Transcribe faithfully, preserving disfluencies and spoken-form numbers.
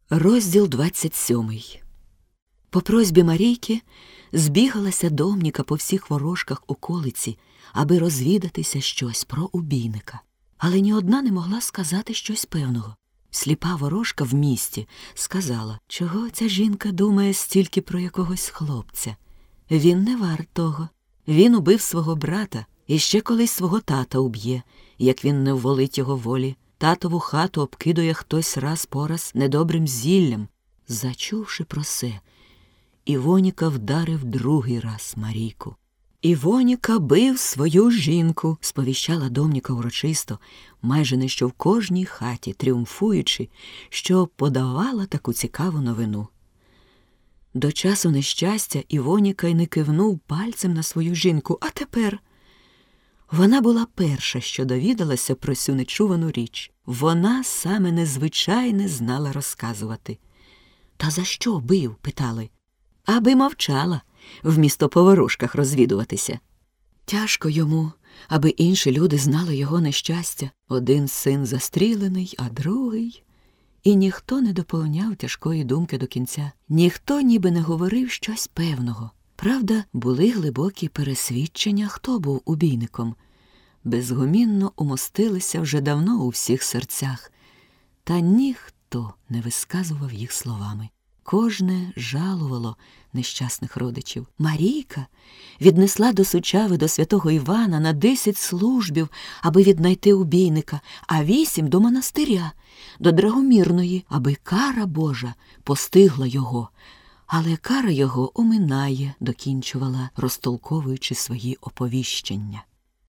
Розділ двадцять сьомий. По просьбі Марійки збігалася домніка по всіх ворожках околиці, аби розвідатися щось про убійника. Але ні одна не могла сказати щось певного. Сліпа ворожка в місті сказала, чого ця жінка думає стільки про якогось хлопця. Він не варт того. Він убив свого брата і ще колись свого тата уб'є, як він не вволить його волі. Татову хату обкидує хтось раз по раз недобрим зіллям. Зачувши про се, Івоніка вдарив другий раз Марійку. «Івоніка бив свою жінку», – сповіщала домніка урочисто, майже не що в кожній хаті, тріумфуючи, що подавала таку цікаву новину. До часу нещастя Івоніка й не кивнув пальцем на свою жінку, а тепер... Вона була перша, що довідалася про цю нечувану річ. Вона саме незвичайне знала розказувати. «Та за що бив?» – питали. «Аби мовчала, вмісто по ворожках розвідуватися». Тяжко йому, аби інші люди знали його нещастя. Один син застрілений, а другий... І ніхто не доповняв тяжкої думки до кінця. Ніхто ніби не говорив щось певного. Правда, були глибокі пересвідчення, хто був убійником. Безгумінно умостилися вже давно у всіх серцях, та ніхто не висказував їх словами. Кожне жалувало нещасних родичів. Марійка віднесла до Сучави до святого Івана на десять службів, аби віднайти убійника, а вісім до монастиря, до Драгомірної, аби кара Божа постигла його. Але кара його оминає, докінчувала, розтолковуючи свої оповіщення.